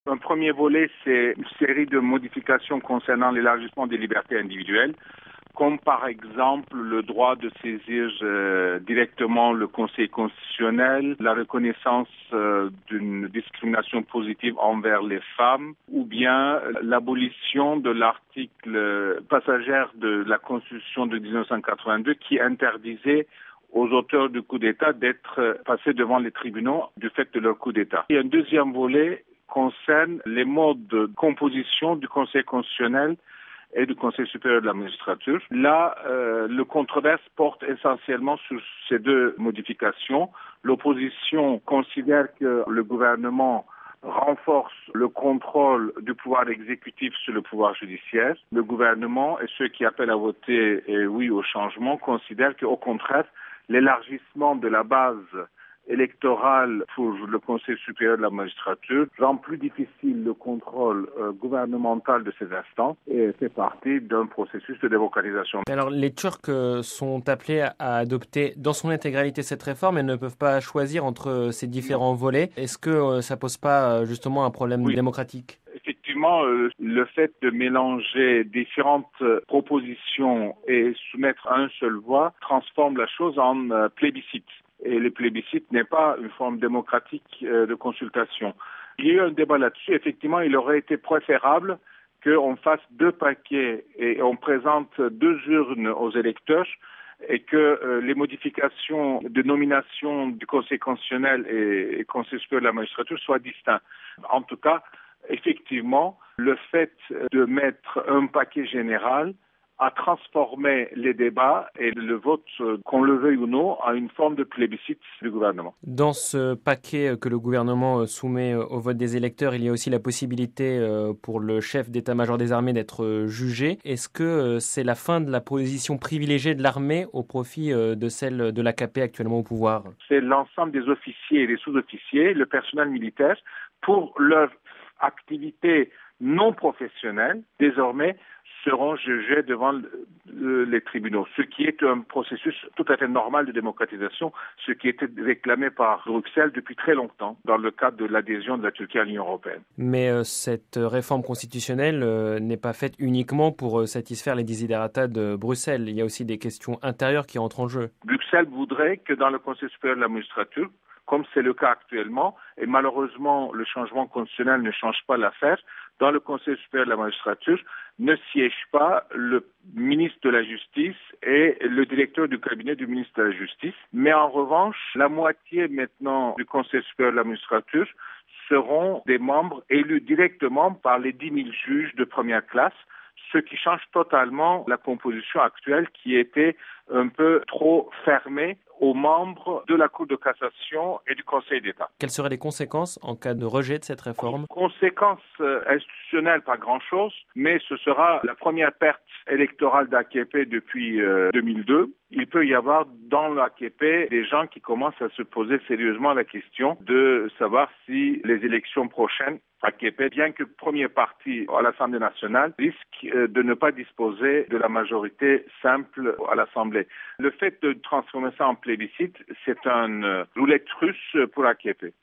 Un premier volet, c'est une série de modifications concernant l'élargissement des libertés individuelles, comme par exemple le droit de saisir directement le Conseil constitutionnel, la reconnaissance d'une discrimination positive envers les femmes, ou bien l'abolition de l'article passagère de la Constitution de 1982 qui interdisait aux auteurs du coup d'État d'être passés devant les tribunaux du fait de leur coup d'État. Et un deuxième volet concerne les modes de composition du Conseil constitutionnel et du Conseil supérieur de la magistrature. Là, le controverse porte essentiellement sur ces deux modifications. L'opposition considère que le gouvernement renforce le contrôle du pouvoir exécutif sur le pouvoir judiciaire. Le gouvernement et ceux qui appellent à voter oui au changement considèrent qu'au contraire, l'élargissement de la base électorale pour le Conseil supérieur de la magistrature rend plus difficile le contrôle gouvernemental de ces instances et fait partie d'un processus de démocratisation. Alors, les Turcs sont appelés à adopter dans son intégralité cette réforme et ne peuvent pas choisir entre ces différents volets. Est-ce que ça pose pas justement un problème démocratique ? Effectivement, le fait de mélanger différentes propositions et soumettre à un seul voix transforme la chose en plébiscite. Et le plébiscite n'est pas une forme démocratique de consultation. Il y a eu un débat là-dessus. Effectivement, il aurait été préférable qu'on fasse deux paquets et on présente deux urnes aux électeurs et que les modifications de nomination du Conseil constitutionnel et Conseil supérieur de la magistrature soient distincts. En tout cas, effectivement, le fait de mettre un paquet général a transformé les débats et le vote, qu'on le veuille ou non, en une forme de plébiscite du gouvernement. Dans ce paquet que le gouvernement soumet au vote des électeurs, il y a aussi la possibilité pour le chef d'état-major des armées d'être jugé. Est-ce que c'est la fin de la position privilégiée de l'armée au profit de celle de l'AKP actuellement au pouvoir ? C'est l'ensemble des officiers et des sous-officiers, le personnel militaire, pour leur activité non professionnelle, désormais, seront jugés devant les tribunaux, ce qui est un processus tout à fait normal de démocratisation, ce qui était réclamé par Bruxelles depuis très longtemps dans le cadre de l'adhésion de la Turquie à l'Union européenne. Mais cette réforme constitutionnelle n'est pas faite uniquement pour satisfaire les desiderata de Bruxelles. Il y a aussi des questions intérieures qui entrent en jeu. Bruxelles voudrait que dans le Conseil supérieur de la magistrature, comme c'est le cas actuellement, et malheureusement le changement constitutionnel ne change pas l'affaire, dans le Conseil supérieur de la magistrature ne siège pas le ministre de la Justice et le directeur du cabinet du ministre de la Justice, mais en revanche, la moitié maintenant du Conseil supérieur de la magistrature seront des membres élus directement par les 10 000 juges de première classe, ce qui change totalement la composition actuelle qui était un peu trop fermée aux membres de la Cour de cassation et du Conseil d'État. Quelles seraient les conséquences en cas de rejet de cette réforme ? Conséquences institutionnelles, pas grand-chose, mais ce sera la première perte électorale d'AKP depuis 2002. Il peut y avoir dans l'AKP des gens qui commencent à se poser sérieusement la question de savoir si les élections prochaines AKP, bien que premier parti à l'Assemblée nationale, risque de ne pas disposer de la majorité simple à l'Assemblée. Le fait de transformer ça en plébiscite, c'est une roulette russe pour AKP.